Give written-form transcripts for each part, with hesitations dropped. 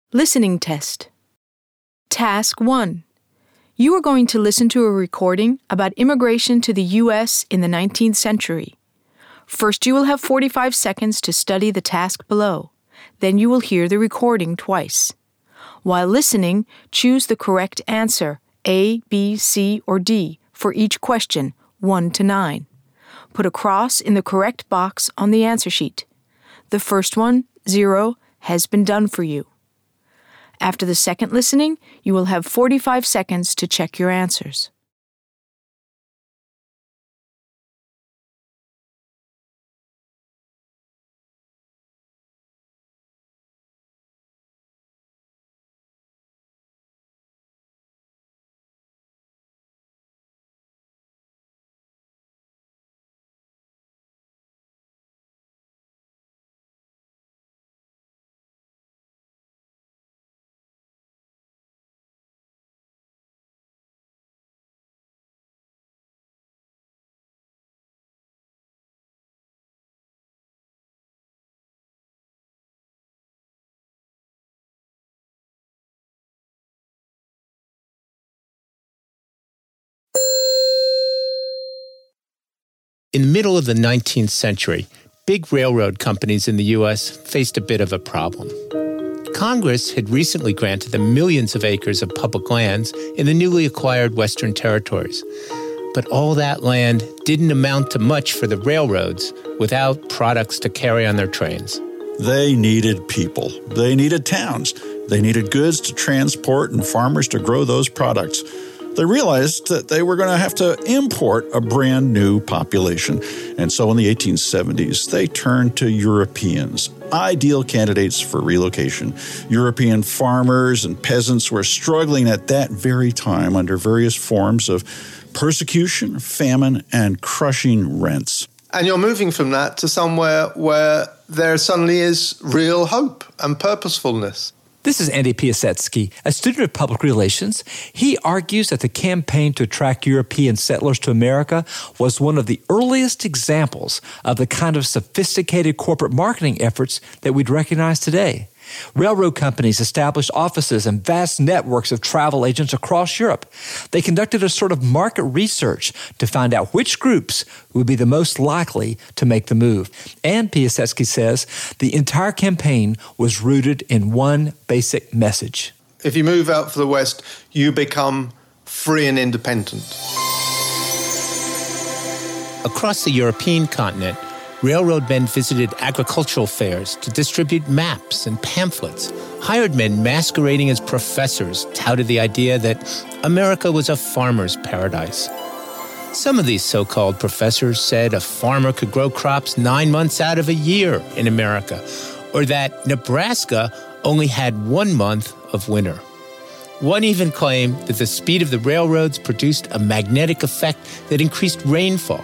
Listening test. Task 1. You are going to listen to a recording about immigration to the U.S. in the 19th century. First, you will have 45 seconds to study the task below. Then you will hear the recording twice. While listening, choose the correct answer, A, B, C, or D, for each question, 1 to 9. Put a cross in the correct box on the answer sheet. The first one, 0, has been done for you. After the second listening, you will have 45 seconds to check your answers. In the middle of the 19th century, big railroad companies in the U.S. faced a bit of a problem. Congress had recently granted them millions of acres of public lands in the newly acquired Western territories. But all that land didn't amount to much for the railroads without products to carry on their trains. They needed people. They needed towns. They needed goods to transport and farmers to grow those products. They realized that they were going to have to import a brand new population. And so in the 1870s, they turned to Europeans, ideal candidates for relocation. European farmers and peasants were struggling at that very time under various forms of persecution, famine, and crushing rents. And you're moving from that to somewhere where there suddenly is real hope and purposefulness. This is Andy Piasecki, a student of public relations. He argues that the campaign to attract European settlers to America was one of the earliest examples of the kind of sophisticated corporate marketing efforts that we'd recognize today. Railroad companies established offices and vast networks of travel agents across Europe. They conducted a sort of market research to find out which groups would be the most likely to make the move. And Piasecki says the entire campaign was rooted in one basic message. If you move out for the West, you become free and independent. Across the European continent, railroad men visited agricultural fairs to distribute maps and pamphlets. Hired men masquerading as professors touted the idea that America was a farmer's paradise. Some of these so-called professors said a farmer could grow crops 9 months out of a year in America, or that Nebraska only had 1 month of winter. One even claimed that the speed of the railroads produced a magnetic effect that increased rainfall.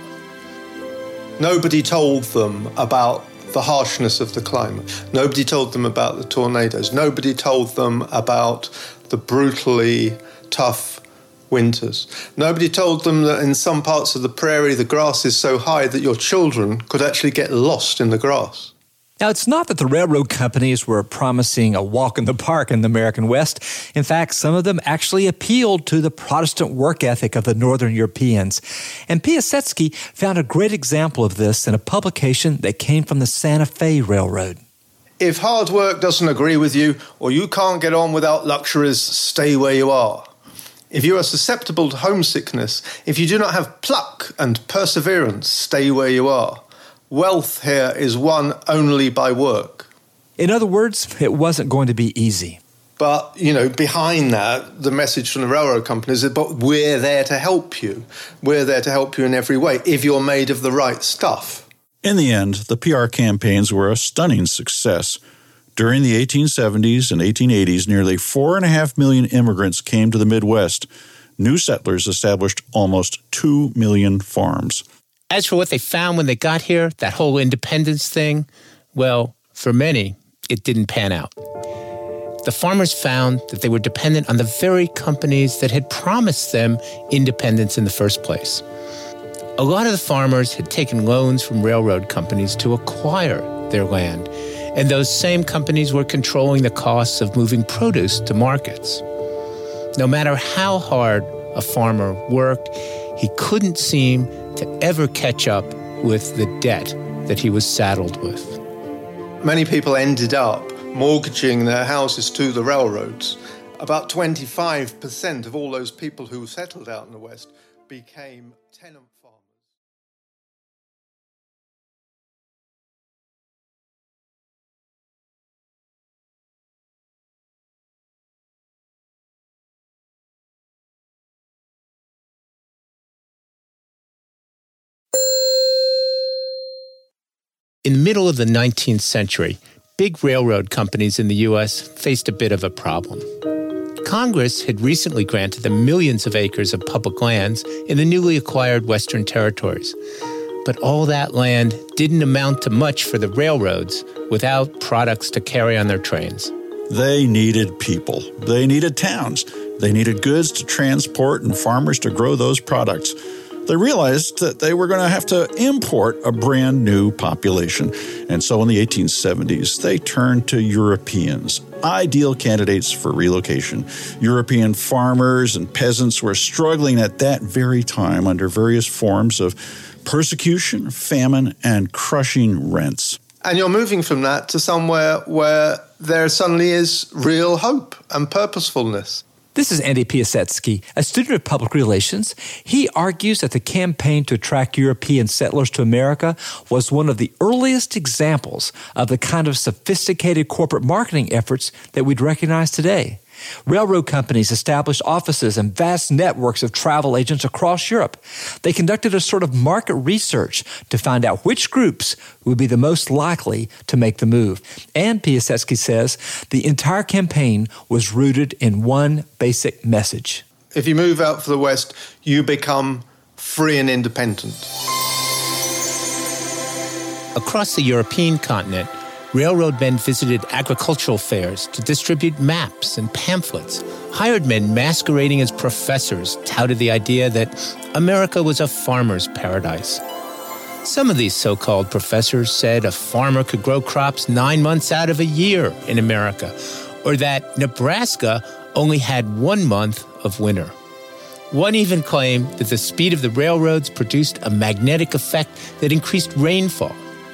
Nobody told them about the harshness of the climate. Nobody told them about the tornadoes. Nobody told them about the brutally tough winters. Nobody told them that in some parts of the prairie the grass is so high that your children could actually get lost in the grass. Now, it's not that the railroad companies were promising a walk in the park in the American West. In fact, some of them actually appealed to the Protestant work ethic of the Northern Europeans. And Piasecki found a great example of this in a publication that came from the Santa Fe Railroad. If hard work doesn't agree with you, or you can't get on without luxuries, stay where you are. If you are susceptible to homesickness, if you do not have pluck and perseverance, stay where you are. Wealth here is won only by work. In other words, it wasn't going to be easy. But, behind that, the message from the railroad companies is, but we're there to help you. We're there to help you in every way, if you're made of the right stuff. In the end, the PR campaigns were a stunning success. During the 1870s and 1880s, nearly 4.5 million immigrants came to the Midwest. New settlers established almost 2 million farms. As for what they found when they got here, that whole independence thing, well, for many, it didn't pan out. The farmers found that they were dependent on the very companies that had promised them independence in the first place. A lot of the farmers had taken loans from railroad companies to acquire their land, And those same companies were controlling the costs of moving produce to markets. No matter how hard a farmer worked, he couldn't seem to ever catch up with the debt that he was saddled with. Many people ended up mortgaging their houses to the railroads. About 25% of all those people who settled out in the West became tenant farmers. In the middle of the 19th century, big railroad companies in the U.S. faced a bit of a problem. Congress had recently granted them millions of acres of public lands in the newly acquired Western territories. But all that land didn't amount to much for the railroads without products to carry on their trains. They needed people. They needed towns. They needed goods to transport and farmers to grow those products. They realized that they were going to have to import a brand new population. And so in the 1870s, they turned to Europeans, ideal candidates for relocation. European farmers and peasants were struggling at that very time under various forms of persecution, famine, and crushing rents. And you're moving from that to somewhere where there suddenly is real hope and purposefulness. This is Andy Piasecki, a student of public relations. He argues that the campaign to attract European settlers to America was one of the earliest examples of the kind of sophisticated corporate marketing efforts that we'd recognize today. Railroad companies established offices and vast networks of travel agents across Europe. They conducted a sort of market research to find out which groups would be the most likely to make the move. And Piasecki says the entire campaign was rooted in one basic message. If you move out for the West, you become free and independent. Across the European continent, railroad men visited agricultural fairs to distribute maps and pamphlets. Hired men masquerading as professors touted the idea that America was a farmer's paradise. Some of these so-called professors said a farmer could grow crops 9 months out of a year in America, or that Nebraska only had 1 month of winter. One even claimed that the speed of the railroads produced a magnetic effect that increased rainfall.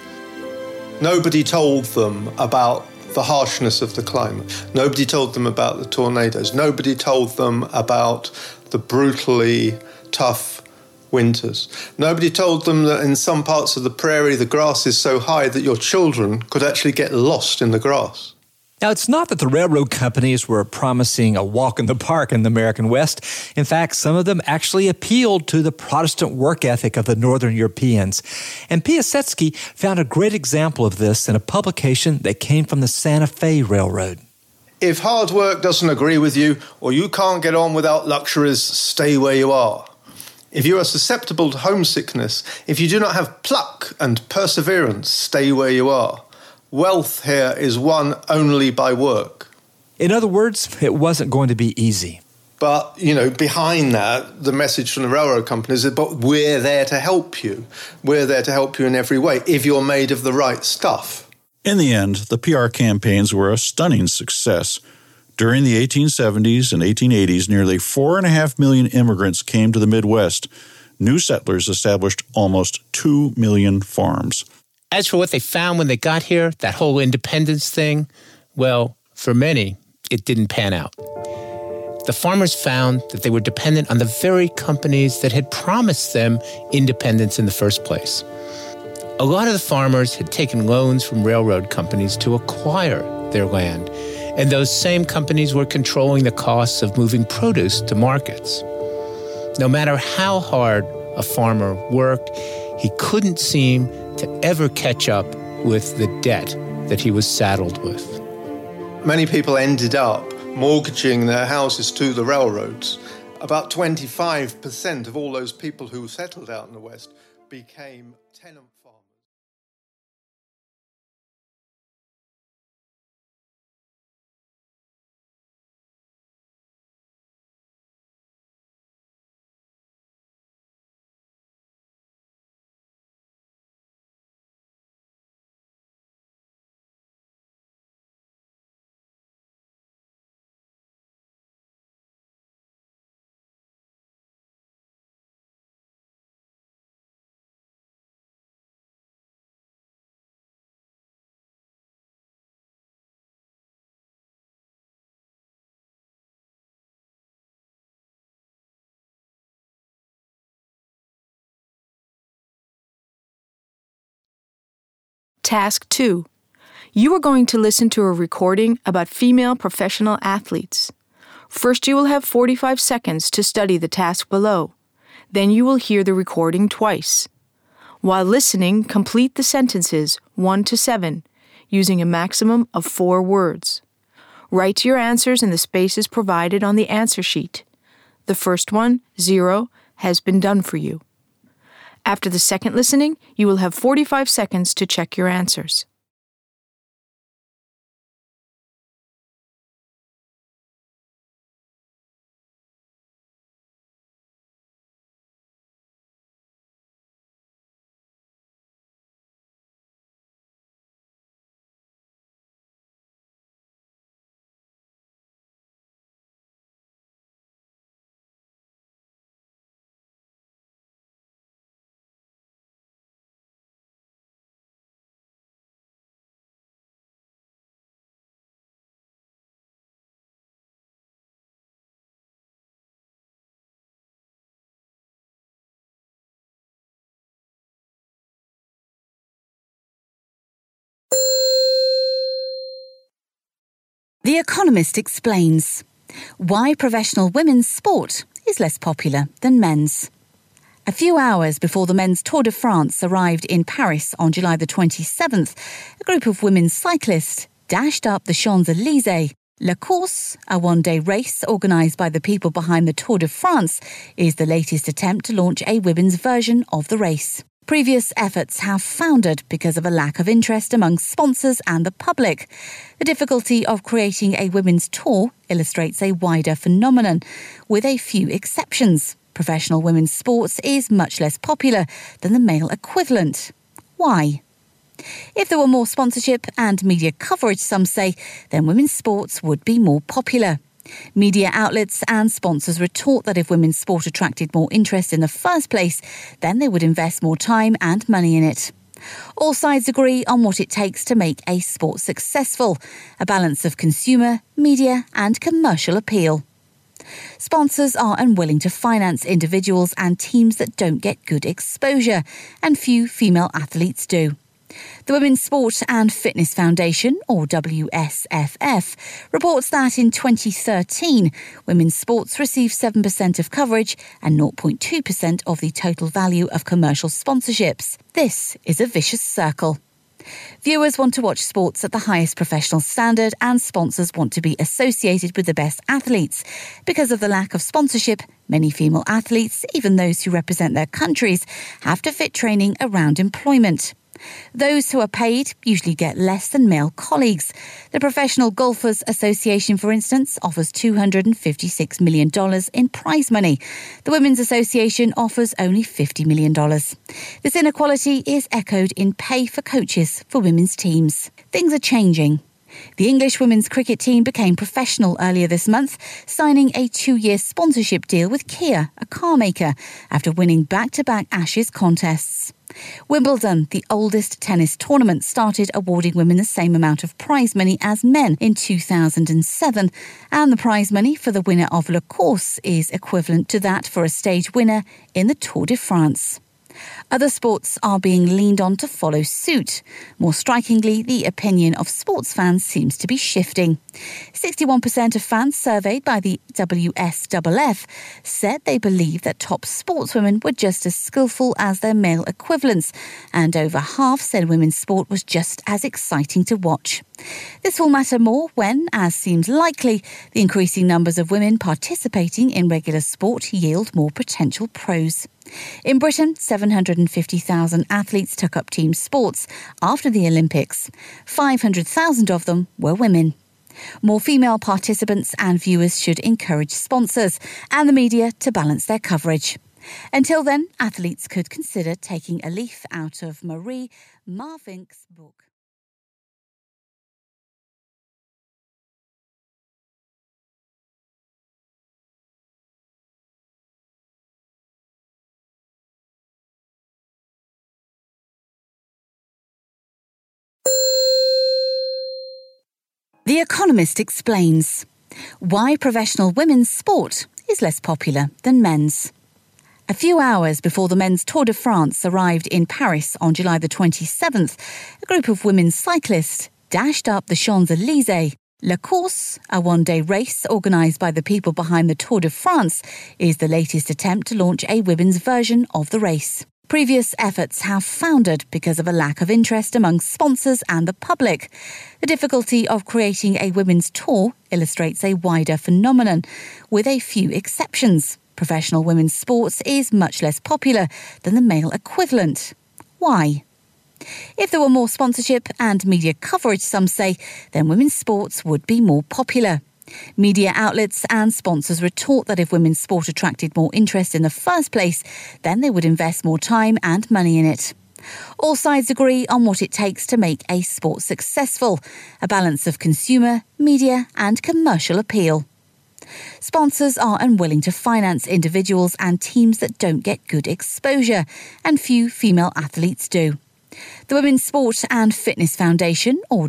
Nobody told them about the harshness of the climate. Nobody told them about the tornadoes. Nobody told them about the brutally tough winters. Nobody told them that in some parts of the prairie the grass is so high that your children could actually get lost in the grass. Now, it's not that the railroad companies were promising a walk in the park in the American West. In fact, some of them actually appealed to the Protestant work ethic of the Northern Europeans. And Piasecki found a great example of this in a publication that came from the Santa Fe Railroad. If hard work doesn't agree with you, or you can't get on without luxuries, stay where you are. If you are susceptible to homesickness, if you do not have pluck and perseverance, stay where you are. Wealth here is won only by work. In other words, it wasn't going to be easy. But, behind that, the message from the railroad companies is, but we're there to help you. We're there to help you in every way, if you're made of the right stuff. In the end, the PR campaigns were a stunning success. During the 1870s and 1880s, nearly 4.5 million immigrants came to the Midwest. New settlers established almost 2 million farms. As for what they found when they got here, that whole independence thing, well, for many, it didn't pan out. The farmers found that they were dependent on the very companies that had promised them independence in the first place. A lot of the farmers had taken loans from railroad companies to acquire their land, and those same companies were controlling the costs of moving produce to markets. No matter how hard a farmer worked, he couldn't seem to ever catch up with the debt that he was saddled with. Many people ended up mortgaging their houses to the railroads. About 25% of all those people who settled out in the West became tenant farmers. Task 2. You are going to listen to a recording about female professional athletes. First, you will have 45 seconds to study the task below. Then you will hear the recording twice. While listening, complete the sentences 1 to 7, using a maximum of 4 words. Write your answers in the spaces provided on the answer sheet. The first one, 0, has been done for you. After the second listening, you will have 45 seconds to check your answers. The Economist explains why professional women's sport is less popular than men's. A few hours before the men's Tour de France arrived in Paris on July the 27th, a group of women's cyclists dashed up the Champs-Élysées. La Course, a one-day race organised by the people behind the Tour de France, is the latest attempt to launch a women's version of the race. Previous efforts have foundered because of a lack of interest among sponsors and the public. The difficulty of creating a women's tour illustrates a wider phenomenon, with a few exceptions. Professional women's sports is much less popular than the male equivalent. Why? If there were more sponsorship and media coverage, some say, then women's sports would be more popular. Media outlets and sponsors retort that if women's sport attracted more interest in the first place, then they would invest more time and money in it. All sides agree on what it takes to make a sport successful, a balance of consumer, media and commercial appeal. Sponsors are unwilling to finance individuals and teams that don't get good exposure, and few female athletes do. The Women's Sport and Fitness Foundation, or WSFF, reports that in 2013, women's sports received 7% of coverage and 0.2% of the total value of commercial sponsorships. This is a vicious circle. Viewers want to watch sports at the highest professional standard, and sponsors want to be associated with the best athletes. Because of the lack of sponsorship, many female athletes, even those who represent their countries, have to fit training around employment. Those who are paid usually get less than male colleagues. The Professional Golfers Association, for instance, offers $256 million in prize money. The Women's Association offers only $50 million. This inequality is echoed in pay for coaches for women's teams. Things are changing. The English women's cricket team became professional earlier this month, signing a 2-year sponsorship deal with Kia, a car maker, after winning back-to-back Ashes contests. Wimbledon, the oldest tennis tournament, started awarding women the same amount of prize money as men in 2007, and the prize money for the winner of La Course is equivalent to that for a stage winner in the Tour de France. Other sports are being leaned on to follow suit. More strikingly, the opinion of sports fans seems to be shifting. 61% of fans surveyed by the WSFF said they believe that top sportswomen were just as skillful as their male equivalents, and over half said women's sport was just as exciting to watch. This will matter more when, as seems likely, the increasing numbers of women participating in regular sport yield more potential pros. In Britain, 750,000 athletes took up team sports after the Olympics. 500,000 of them were women. More female participants and viewers should encourage sponsors and the media to balance their coverage. Until then, athletes could consider taking a leaf out of Marie Marvink's book. The Economist explains why professional women's sport is less popular than men's. A few hours before the men's Tour de France arrived in Paris on July the 27th, a group of women's cyclists dashed up the Champs-Élysées. La Course, a one-day race organised by the people behind the Tour de France, is the latest attempt to launch a women's version of the race. Previous efforts have foundered because of a lack of interest among sponsors and the public. The difficulty of creating a women's tour illustrates a wider phenomenon, with a few exceptions. Professional women's sports is much less popular than the male equivalent. Why? If there were more sponsorship and media coverage, some say, then women's sports would be more popular. Media outlets and sponsors retort that if women's sport attracted more interest in the first place, then they would invest more time and money in it. All sides agree on what it takes to make a sport successful, a balance of consumer, media and commercial appeal. Sponsors are unwilling to finance individuals and teams that don't get good exposure, and few female athletes do. The Women's Sport and Fitness Foundation, or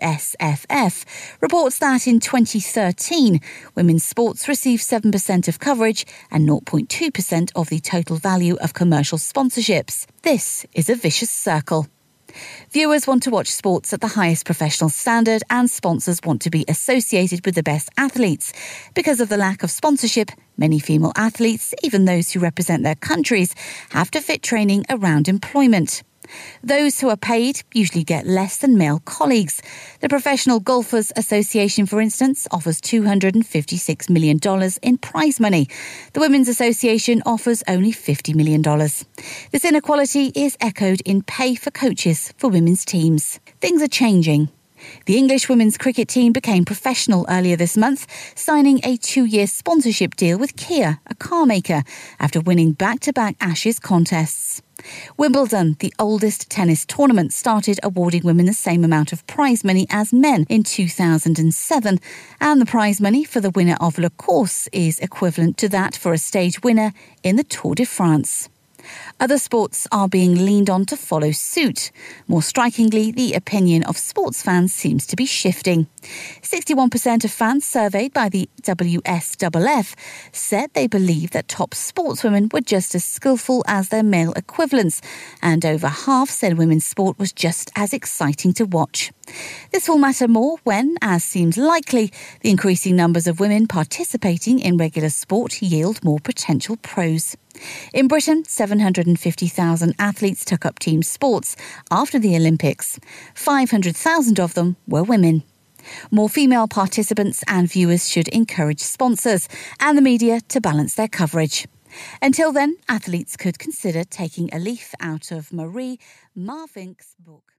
WSFF, reports that in 2013, women's sports received 7% of coverage and 0.2% of the total value of commercial sponsorships. This is a vicious circle. Viewers want to watch sports at the highest professional standard, and sponsors want to be associated with the best athletes. Because of the lack of sponsorship, many female athletes, even those who represent their countries, have to fit training around employment. Those who are paid usually get less than male colleagues. The Professional Golfers Association, for instance, offers $256 million in prize money. The Women's Association offers only $50 million. This inequality is echoed in pay for coaches for women's teams. Things are changing. The English women's cricket team became professional earlier this month, signing a 2-year sponsorship deal with Kia, a car maker, after winning back-to-back Ashes contests. Wimbledon, the oldest tennis tournament, started awarding women the same amount of prize money as men in 2007, and the prize money for the winner of Le Course is equivalent to that for a stage winner in the Tour de France. Other sports are being leaned on to follow suit. More strikingly, the opinion of sports fans seems to be shifting. 61% of fans surveyed by the WSFF said they believe that top sportswomen were just as skillful as their male equivalents, and over half said women's sport was just as exciting to watch. This will matter more when, as seems likely, the increasing numbers of women participating in regular sport yield more potential pros. In Britain, 750,000 athletes took up team sports after the Olympics. 500,000 of them were women. More female participants and viewers should encourage sponsors and the media to balance their coverage. Until then, athletes could consider taking a leaf out of Marie Marvink's book.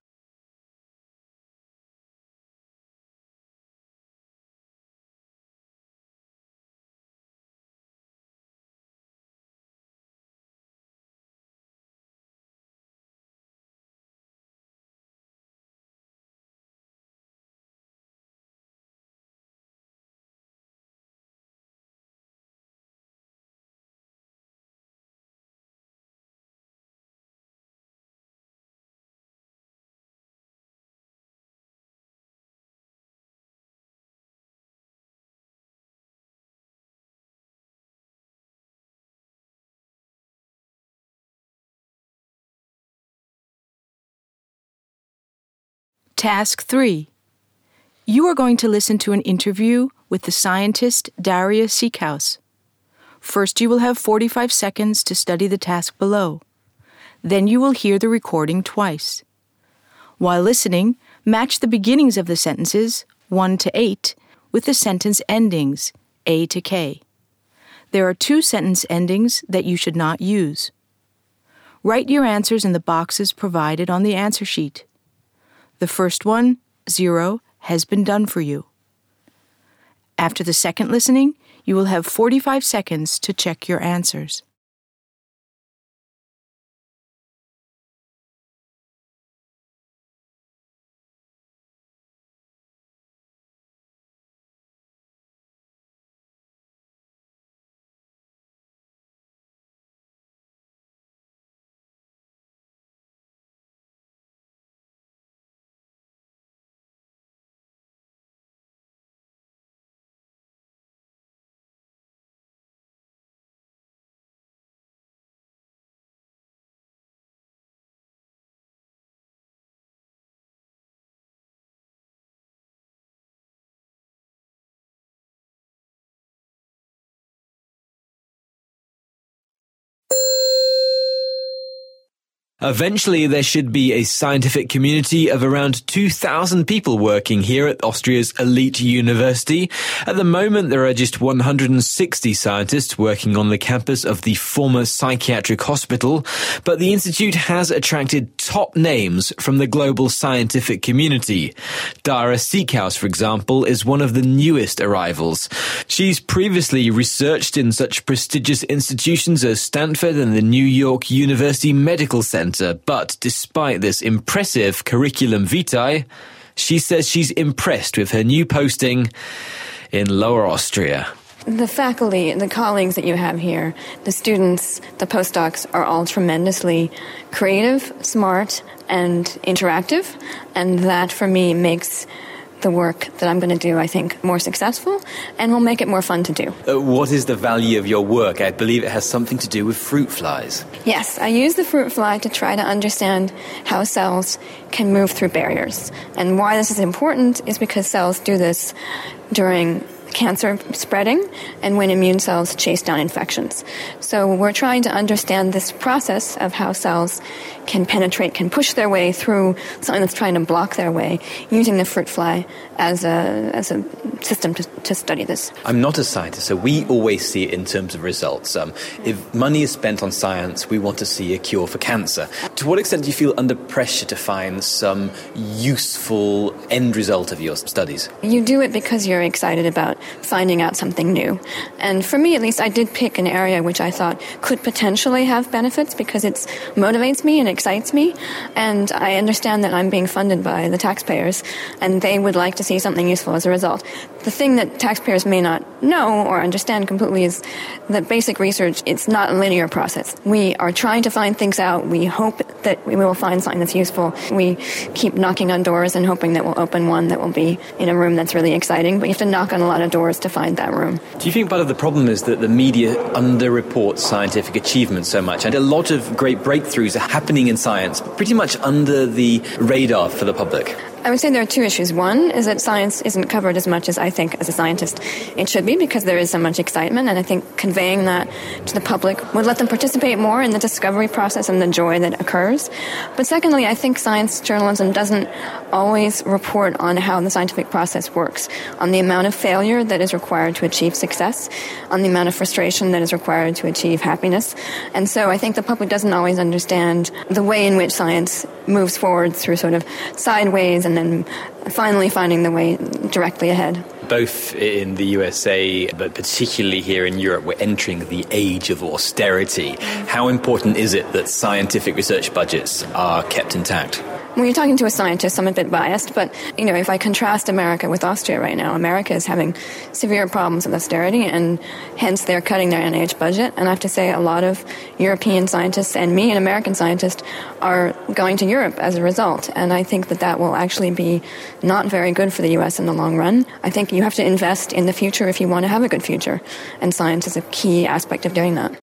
Task 3. You are going to listen to an interview with the scientist Daria Seekhouse. First, you will have 45 seconds to study the task below. Then you will hear the recording twice. While listening, match the beginnings of the sentences, 1 to 8, with the sentence endings, A to K. There are 2 sentence endings that you should not use. Write your answers in the boxes provided on the answer sheet. The first one, 0, has been done for you. After the second listening, you will have 45 seconds to check your answers. Eventually, there should be a scientific community of around 2,000 people working here at Austria's elite university. At the moment, there are just 160 scientists working on the campus of the former psychiatric hospital, but the institute has attracted top names from the global scientific community. Dara Siekhaus, for example, is one of the newest arrivals. She's previously researched in such prestigious institutions as Stanford and the New York University Medical Center. But despite this impressive curriculum vitae, she says she's impressed with her new posting in Lower Austria. The faculty, the colleagues that you have here, the students, the postdocs are all tremendously creative, smart, and interactive. And that, for me, makes the work that I'm going to do, I think, more successful and will make it more fun to do. What is the value of your work? I believe it has something to do with fruit flies. Yes, I use the fruit fly to try to understand how cells can move through barriers. And why this is important is because cells do this during cancer spreading and when immune cells chase down infections. So we're trying to understand this process of how cells can penetrate, can push their way through something that's trying to block their way, using the fruit fly as a system to study this. I'm not a scientist, so we always see it in terms of results. If money is spent on science, we want to see a cure for cancer. To what extent do you feel under pressure to find some useful end result of your studies? You do it because you're excited about finding out something new. And for me, at least, I did pick an area which I thought could potentially have benefits because it motivates me and excites me. And I understand that I'm being funded by the taxpayers, and they would like to see something useful as a result. The thing that taxpayers may not know or understand completely is that basic research, it's not a linear process. We are trying to find things out. We hope that we will find something that's useful. We keep knocking on doors and hoping that we'll open one that will be in a room that's really exciting, but you have to knock on a lot of doors to find that room. Do you think part of the problem is that the media underreports scientific achievements so much? And a lot of great breakthroughs are happening in science, pretty much under the radar for the public. I would say there are two issues. One is that science isn't covered as much as I think, as a scientist, it should be, because there is so much excitement, and I think conveying that to the public would let them participate more in the discovery process and the joy that occurs. But secondly, I think science journalism doesn't always report on how the scientific process works, on the amount of failure that is required to achieve success, on the amount of frustration that is required to achieve happiness. And so I think the public doesn't always understand the way in which science moves forward through sort of sideways and then finally finding the way directly ahead. Both in the USA, but particularly here in Europe, we're entering the age of austerity. How important is it that scientific research budgets are kept intact? When you're talking to a scientist, I'm a bit biased, but, if I contrast America with Austria right now, America is having severe problems with austerity, and hence they're cutting their NIH budget. And I have to say a lot of European scientists and me, an American scientist, are going to Europe as a result. And I think that will actually be not very good for the U.S. in the long run. I think you have to invest in the future if you want to have a good future. And science is a key aspect of doing that.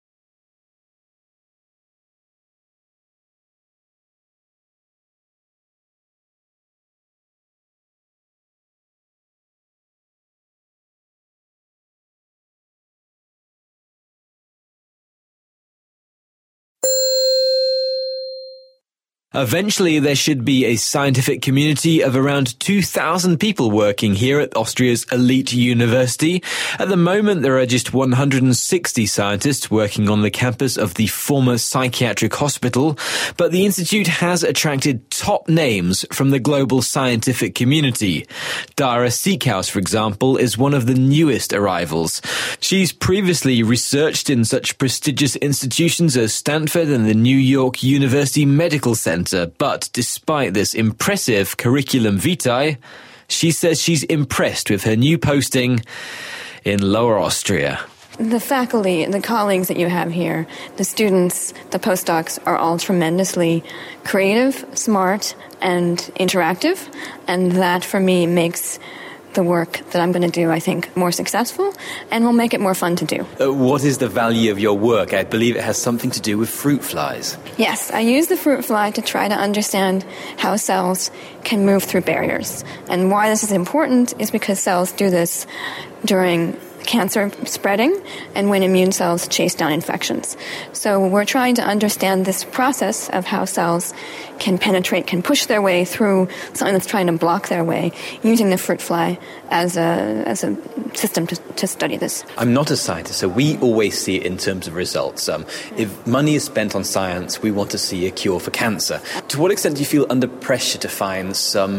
Eventually, there should be a scientific community of around 2,000 people working here at Austria's elite university. At the moment, there are just 160 scientists working on the campus of the former psychiatric hospital, but the institute has attracted top names from the global scientific community. Dara Siekhaus, for example, is one of the newest arrivals. She's previously researched in such prestigious institutions as Stanford and the New York University Medical Center. But despite this impressive curriculum vitae, she says she's impressed with her new posting in Lower Austria. The faculty, the colleagues that you have here, the students, the postdocs are all tremendously creative, smart, and interactive. And that, for me, makes the work that I'm going to do, I think, more successful and will make it more fun to do. What is the value of your work? I believe it has something to do with fruit flies. Yes, I use the fruit fly to try to understand how cells can move through barriers. And why this is important is because cells do this during cancer spreading and when immune cells chase down infections. So we're trying to understand this process of how cells can penetrate, can push their way through something that's trying to block their way, using the fruit fly as a system to study this. I'm not a scientist, so we always see it in terms of results. If money is spent on science, we want to see a cure for cancer. To what extent do you feel under pressure to find some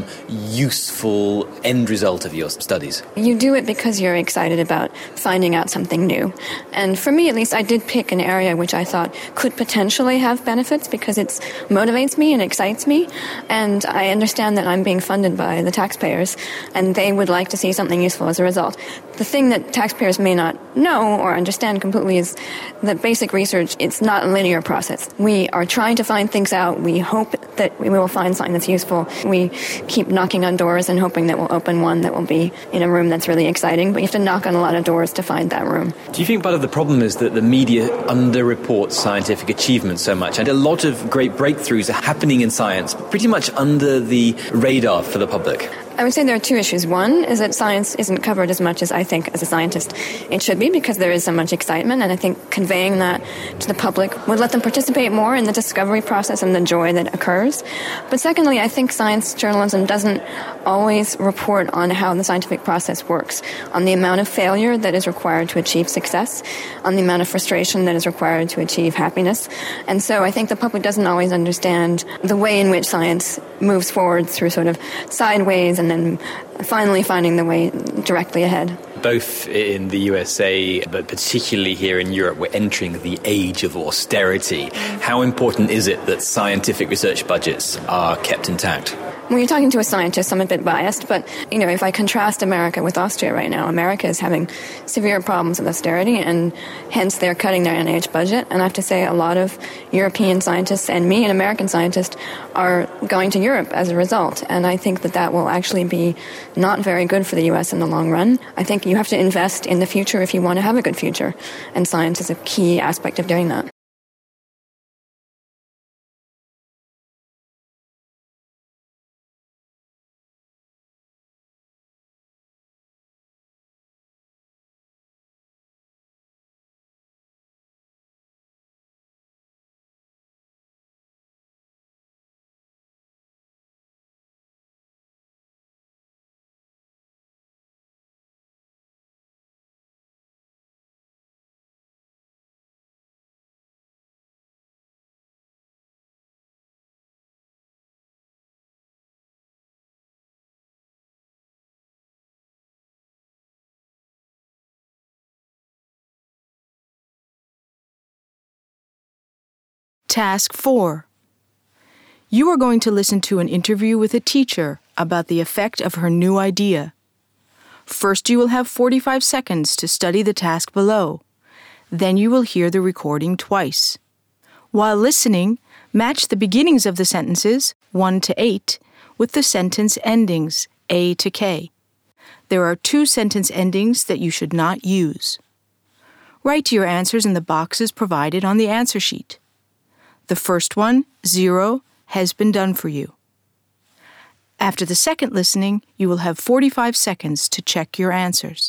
useful end result of your studies? You do it because you're excited about finding out something new. And for me, at least, I did pick an area which I thought could potentially have benefits because it motivates me and excites me. And I understand that I'm being funded by the taxpayers, and they would like to see something useful as a result. The thing that taxpayers may not know or understand completely is that basic research, it's not a linear process. We are trying to find things out. We hope that we will find something that's useful. We keep knocking on doors and hoping that we'll open one that will be in a room that's really exciting, but you have to knock on a lot of doors to find that room. Do you think part of the problem is that the media underreports scientific achievement so much, and a lot of great breakthroughs are happening in science pretty much under the radar for the public? I would say there are two issues. One is that science isn't covered as much as I think as a scientist it should be because there is so much excitement, and I think conveying that to the public would let them participate more in the discovery process and the joy that occurs. But secondly, I think science journalism doesn't always report on how the scientific process works, on the amount of failure that is required to achieve success, on the amount of frustration that is required to achieve happiness. And so I think the public doesn't always understand the way in which science moves forward through sort of sideways and then finally finding the way directly ahead. Both in the USA, but particularly here in Europe, we're entering the age of austerity. How important is it that scientific research budgets are kept intact? When you're talking to a scientist, I'm a bit biased, but, if I contrast America with Austria right now, America is having severe problems with austerity, and hence they're cutting their NIH budget. And I have to say a lot of European scientists and me, an American scientist, are going to Europe as a result. And I think that will actually be not very good for the U.S. in the long run. I think you have to invest in the future if you want to have a good future, and science is a key aspect of doing that. Task 4. You are going to listen to an interview with a teacher about the effect of her new idea. First, you will have 45 seconds to study the task below. Then you will hear the recording twice. While listening, match the beginnings of the sentences, 1 to 8, with the sentence endings, A to K. There are 2 sentence endings that you should not use. Write your answers in the boxes provided on the answer sheet. The first one, 0, has been done for you. After the second listening, you will have 45 seconds to check your answers.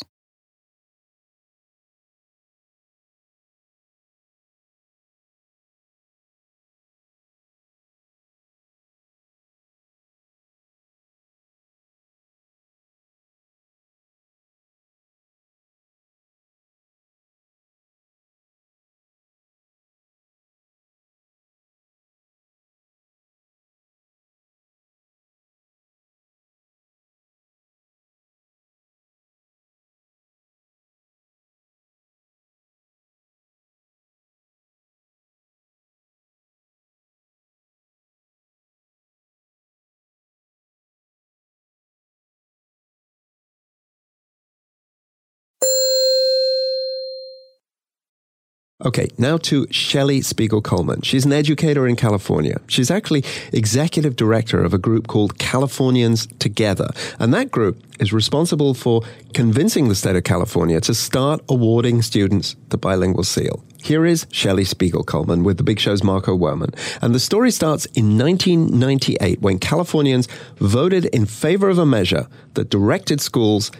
Okay, now to Shelley Spiegel-Coleman. She's an educator in California. She's actually executive director of a group called Californians Together. And that group is responsible for convincing the state of California to start awarding students the bilingual seal. Here is Shelley Spiegel-Coleman with The Big Show's Marco Werman. And the story starts in 1998 when Californians voted in favor of a measure that directed schools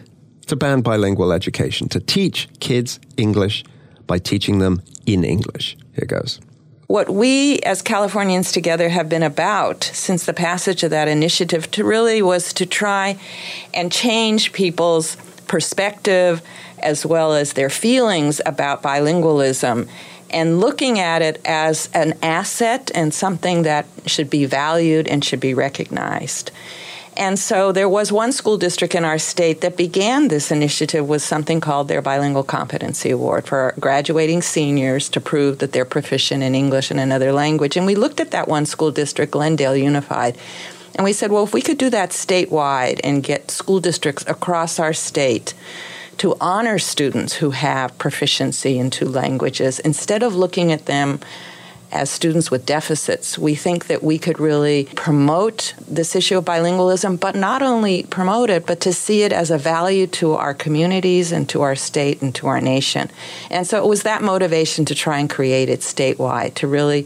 to ban bilingual education, to teach kids English by teaching them in English. Here goes. What we as Californians Together have been about since the passage of that initiative was to try and change people's perspective as well as their feelings about bilingualism, and looking at it as an asset and something that should be valued and should be recognized. And so there was one school district in our state that began this initiative with something called their Bilingual Competency Award for graduating seniors to prove that they're proficient in English and another language. And we looked at that one school district, Glendale Unified, and we said, well, if we could do that statewide and get school districts across our state to honor students who have proficiency in two languages, instead of looking at them as students with deficits, we think that we could really promote this issue of bilingualism, but not only promote it, but to see it as a value to our communities and to our state and to our nation. And so it was that motivation to try and create it statewide, to really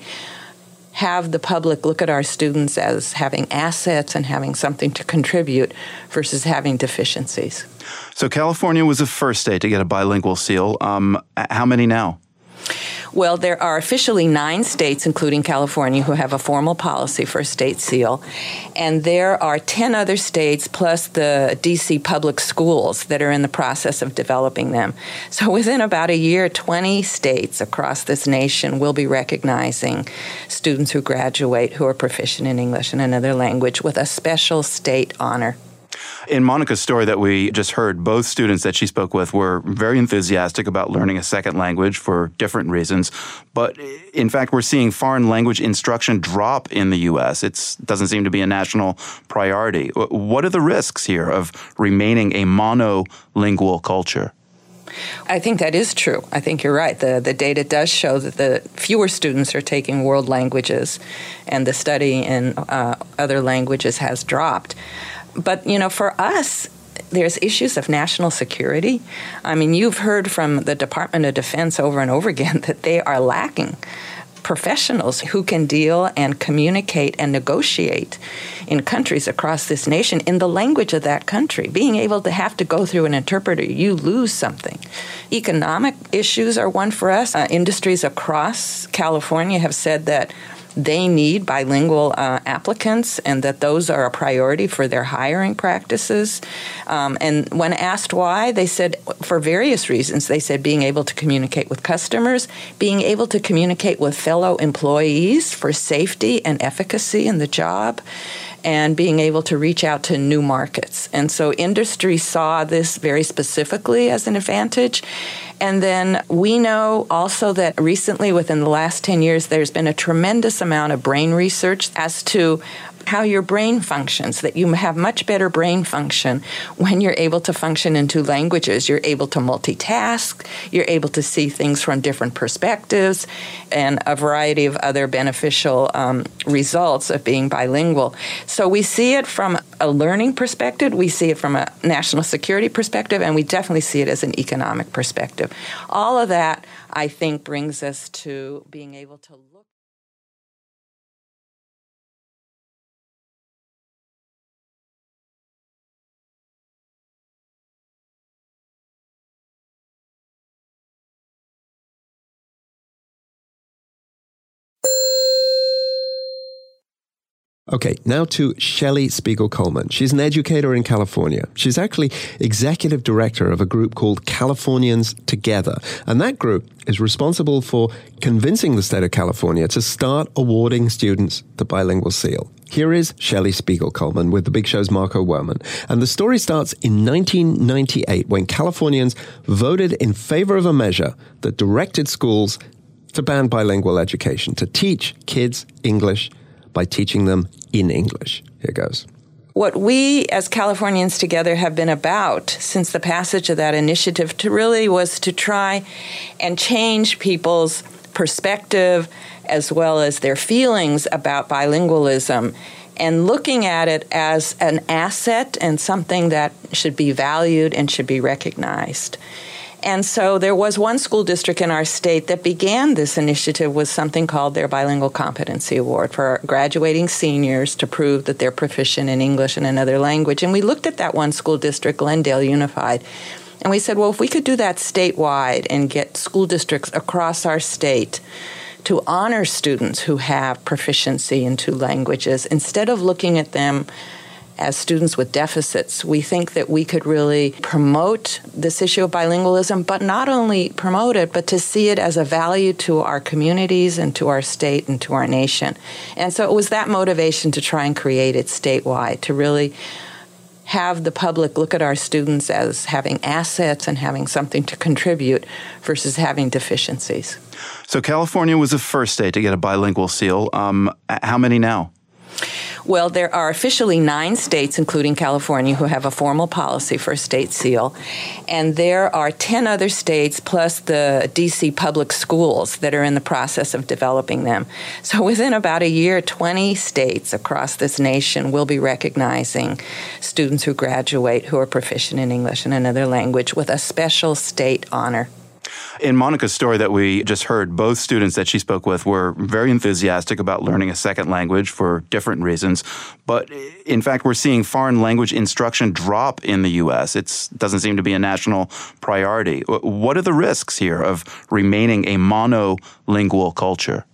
have the public look at our students as having assets and having something to contribute versus having deficiencies. So California was the first state to get a bilingual seal. How many now? Well, there are officially 9 states, including California, who have a formal policy for a state seal. And there are 10 other states, plus the D.C. public schools, that are in the process of developing them. So within about a year, 20 states across this nation will be recognizing students who graduate who are proficient in English and another language with a special state honor. In Monica's story that we just heard, both students that she spoke with were very enthusiastic about learning a second language for different reasons. But in fact, we're seeing foreign language instruction drop in the U.S. It doesn't seem to be a national priority. What are the risks here of remaining a monolingual culture? I think that is true. I think you're right. The data does show that the fewer students are taking world languages, and the study in other languages has dropped. But, for us, there's issues of national security. I mean, you've heard from the Department of Defense over and over again that they are lacking professionals who can deal and communicate and negotiate in countries across this nation in the language of that country. Being able to have to go through an interpreter, you lose something. Economic issues are one for us. Industries across California have said that they need bilingual applicants and that those are a priority for their hiring practices. And when asked why, they said for various reasons. They said being able to communicate with customers, being able to communicate with fellow employees for safety and efficacy in the job, and being able to reach out to new markets. And so industry saw this very specifically as an advantage. And then we know also that recently, within the last 10 years, there's been a tremendous amount of brain research as to how your brain functions, that you have much better brain function when you're able to function in 2 languages. You're able to multitask, you're able to see things from different perspectives, and a variety of other beneficial results of being bilingual. So we see it from a learning perspective, we see it from a national security perspective, and we definitely see it as an economic perspective. All of that, I think, brings us to being able to look. Okay, now to Shelley Spiegel-Coleman. She's an educator in California. She's actually executive director of a group called Californians Together. And that group is responsible for convincing the state of California to start awarding students the bilingual seal. Here is Shelley Spiegel-Coleman with The Big Show's Marco Werman. And the story starts in 1998 when Californians voted in favor of a measure that directed schools to ban bilingual education, to teach kids English by teaching them in English. Here goes. What we as Californians Together have been about since the passage of that initiative was to try and change people's perspective as well as their feelings about bilingualism, and looking at it as an asset and something that should be valued and should be recognized. And so there was one school district in our state that began this initiative with something called their Bilingual Competency Award for graduating seniors to prove that they're proficient in English and another language. And we looked at that one school district, Glendale Unified, and we said, well, if we could do that statewide and get school districts across our state to honor students who have proficiency in 2 languages, instead of looking at them as students with deficits, we think that we could really promote this issue of bilingualism, but not only promote it, but to see it as a value to our communities and to our state and to our nation. And so it was that motivation to try and create it statewide, to really have the public look at our students as having assets and having something to contribute versus having deficiencies. So California was the first state to get a bilingual seal. How many now? Well, there are officially 9 states, including California, who have a formal policy for a state seal. And there are 10 other states, plus the D.C. public schools, that are in the process of developing them. So within about a year, 20 states across this nation will be recognizing students who graduate who are proficient in English and another language with a special state honor. In Monica's story that we just heard, both students that she spoke with were very enthusiastic about learning a second language for different reasons. But in fact, we're seeing foreign language instruction drop in the U.S. It doesn't seem to be a national priority. What are the risks here of remaining a monolingual culture?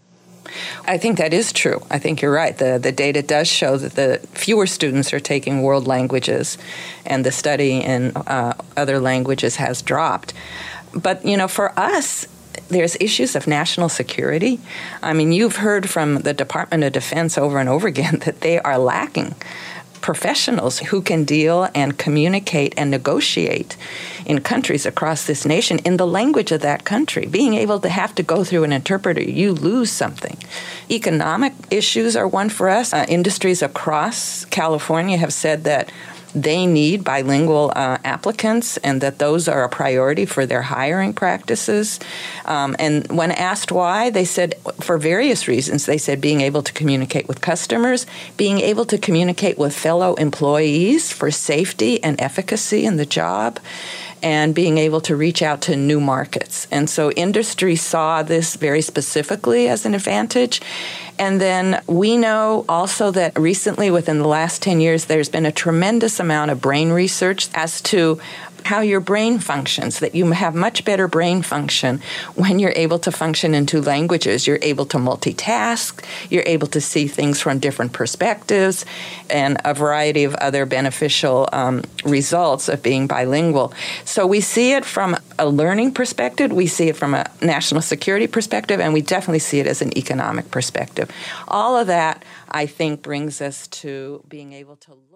I think that is true. I think you're right. The data does show that the fewer students are taking world languages, and the study in other languages has dropped. But, for us, there's issues of national security. I mean, you've heard from the Department of Defense over and over again that they are lacking professionals who can deal and communicate and negotiate in countries across this nation in the language of that country. Being able to have to go through an interpreter, you lose something. Economic issues are one for us. Industries across California have said that they need bilingual applicants and that those are a priority for their hiring practices. And when asked why, they said for various reasons. They said being able to communicate with customers, being able to communicate with fellow employees for safety and efficacy in the job, and being able to reach out to new markets. And so industry saw this very specifically as an advantage. And then we know also that recently, within the last 10 years, there's been a tremendous amount of brain research as to how your brain functions, that you have much better brain function when you're able to function in 2 languages. You're able to multitask, you're able to see things from different perspectives, and a variety of other beneficial results of being bilingual. So we see it from a learning perspective, we see it from a national security perspective, and we definitely see it as an economic perspective. All of that, I think, brings us to being able to look.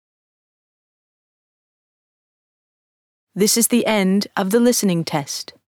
This is the end of the listening test.